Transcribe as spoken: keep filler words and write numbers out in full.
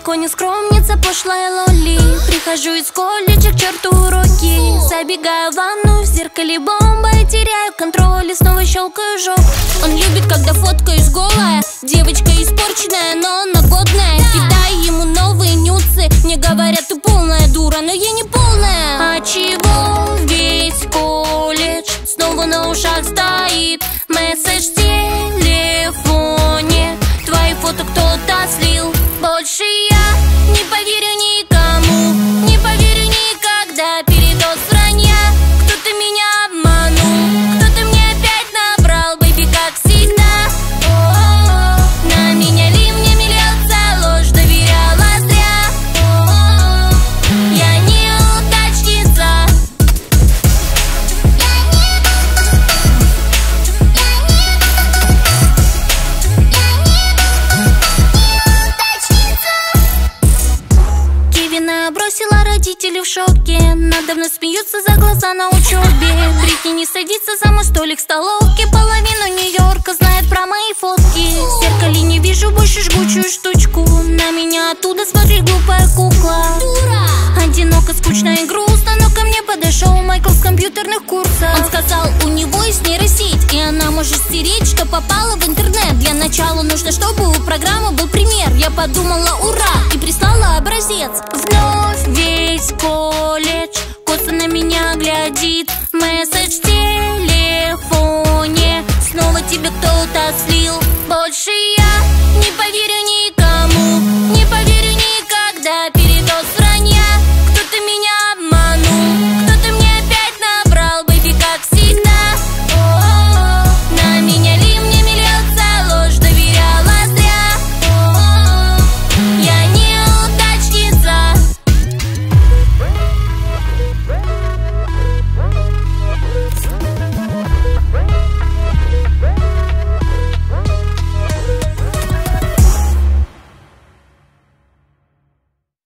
далеко не скромница, пошлая лоли. Прихожу из колледжа к черту уроки. Забегаю в ванну, в зеркале бомба. И теряю контроль и снова щелкаю жоп. Он любит, когда фоткаюсь голая. Девочка испорченная, но она годная. Кидаю ему новые нюцы. Мне говорят, ты полная дура, но я не полная. А чего весь колледж снова на ушах стоит? Месседж в телефоне. Твои фото кто-то слил. Больше я не поверю никому. Не поверю никогда. Передоз вранья. Кто-то меня обманул. Кто-то мне опять набрал. Бэйби, как всегда. О-о-о. На меня ливнями льется ложь. Доверяла зря. О-о-о. Я неудачница. Кевина бросила, родители в шоке. Надо мной смеются за глаза на учебе. Бритни не садится за мой столик в столовке. Половину Нью-Йорка знает про мои фотки. В зеркале не вижу больше жгучую штучку. На меня оттуда смотрит глупая кукла. Одиноко, скучно и грустно. Но ко мне подошел Майкл с компьютерных курсов. Он сказал, у него есть нейросеть, и она может стереть, что попало в интернет. Для начала нужно, чтобы у программы был пример. Я подумала, ура, и прислала образец. Вновь весь колледж косо на меня глядит. Месседж в